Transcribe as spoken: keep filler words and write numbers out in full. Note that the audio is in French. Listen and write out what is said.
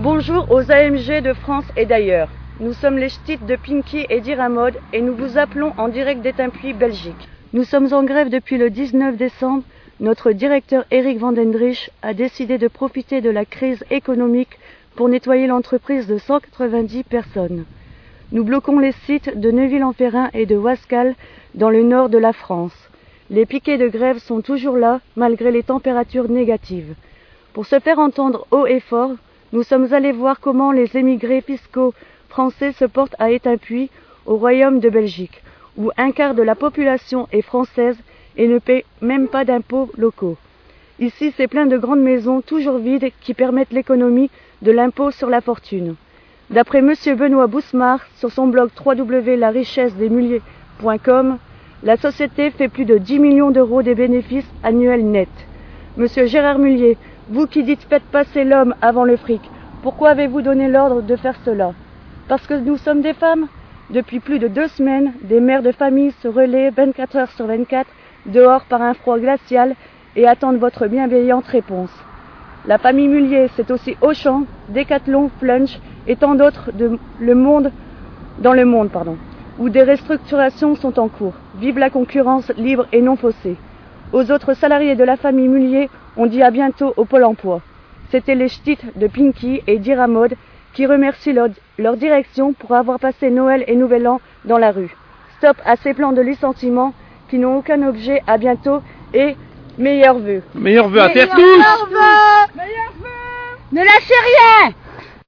Bonjour aux A M G de France et d'ailleurs. Nous sommes les ch'tis de Pinky et d'Iramode et nous vous appelons en direct d'Étainpuis, Belgique. Nous sommes en grève depuis le dix-neuf décembre. Notre directeur Eric Vandendrich a décidé de profiter de la crise économique pour nettoyer l'entreprise de cent quatre-vingt-dix personnes. Nous bloquons les sites de Neuville-en-Ferrain et de Wascal dans le nord de la France. Les piquets de grève sont toujours là malgré les températures négatives. Pour se faire entendre haut et fort, nous sommes allés voir comment les émigrés fiscaux français se portent à Étainpuis, au Royaume de Belgique, où un quart de la population est française et ne paie même pas d'impôts locaux. Ici, c'est plein de grandes maisons toujours vides qui permettent l'économie de l'impôt sur la fortune. D'après M. Benoît Bousmar, sur son blog w w w point la richesse des mulliers point com, la société fait plus de dix millions d'euros de bénéfices annuels nets. Monsieur Gérard Mullier, vous qui dites faites passer l'homme avant le fric, pourquoi avez-vous donné l'ordre de faire cela? Parce que nous sommes des femmes? Depuis plus de deux semaines, des mères de famille se relaient vingt-quatre heures sur vingt-quatre dehors par un froid glacial et attendent votre bienveillante réponse. La famille Mullier, c'est aussi Auchan, Decathlon, Flunch et tant d'autres de le monde, dans le monde, pardon, où des restructurations sont en cours. Vive la concurrence libre et non faussée. Aux autres salariés de la famille Mullier, on dit à bientôt au Pôle emploi. C'était les ch'tis de Pinky et d'Iramode qui remercient leur, leur direction pour avoir passé Noël et Nouvel An dans la rue. Stop à ces plans de licenciement qui n'ont aucun objet. À bientôt et meilleurs vœux. Meilleurs vœux à terre tous. Meilleurs vœux. Meilleurs vœux. Ne lâchez rien.